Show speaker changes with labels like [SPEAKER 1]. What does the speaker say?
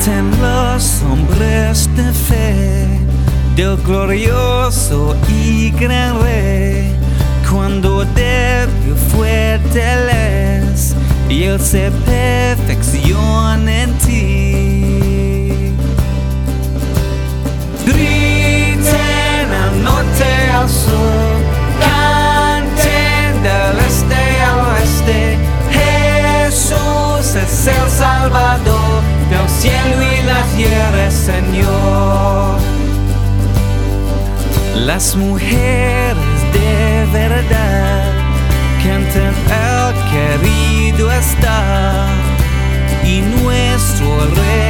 [SPEAKER 1] Canten los hombres de fe del glorioso y gran Rey, cuando débil fuerte Él es, y Él se perfecciona en ti. Griten al norte, al sur, canten del este al oeste, Jesús es el Salvador del cielo y la tierra, Señor. Las mujeres de verdad cantan al querido está, y nuestro Rey